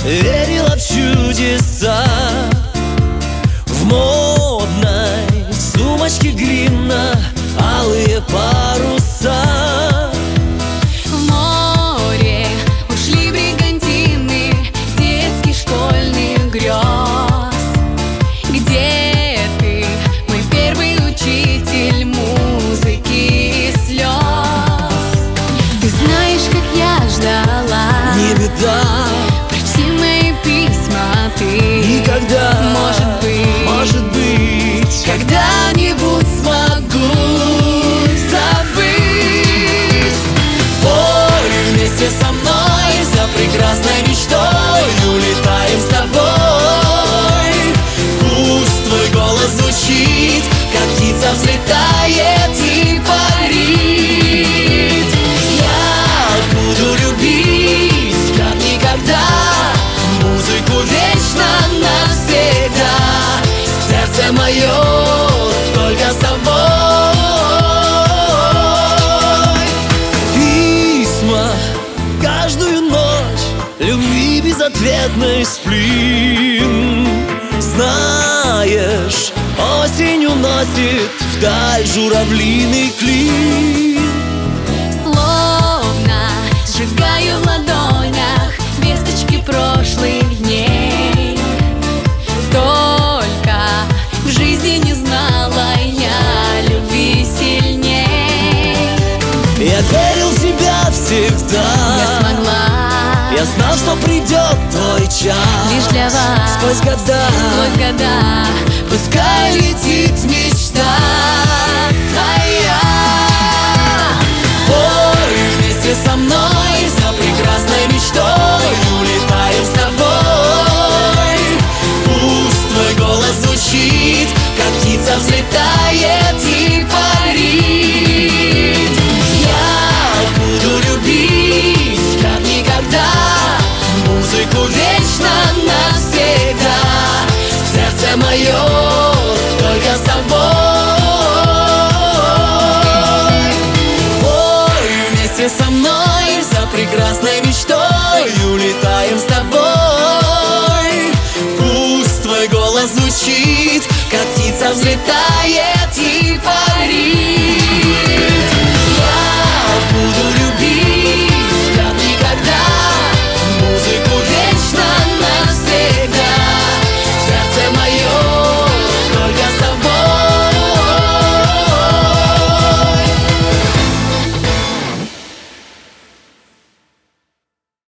верила в чудеса. В модной сумочке грим алые паруса. В море ушли бригантины детских школьных грез. Где ты, мой первый учитель музыки и слез? Ты знаешь, как я ждала, Не беда, прочти мои письма ты. никогда, может быть, когда-нибудь смогу забыть. Пой вместе со мной за прекрасной мечтой, улетаем с тобой. Пусть твой голос звучит, как птица взлетает и парит. Я буду любить, как никогда, музыку вечно навсегда. Сердце мое только с тобой. Письма каждую ночь любви безответной сплин. Знаешь, осень уносит вдаль журавлиный клин. Словно сжигаю в ладонях весточки прошлых дней. Только в жизни не знала я любви сильней. Я верил в тебя всегда. Я смогла, Я знал, что придет твой час. лишь для вас, Сквозь года, пускай летит мечта твоя. пой вместе со мной за прекрасной мечтой, улетаем с тобой. Пусть твой голос звучит, как птица взлетает и парит. Я буду любить, как никогда, музыку вечно навсегда. Сердце мое только с тобой. Пой вместе со мной за прекрасной мечтой, улетаем с тобой. Пусть твой голос звучит, как птица взлетает и парит.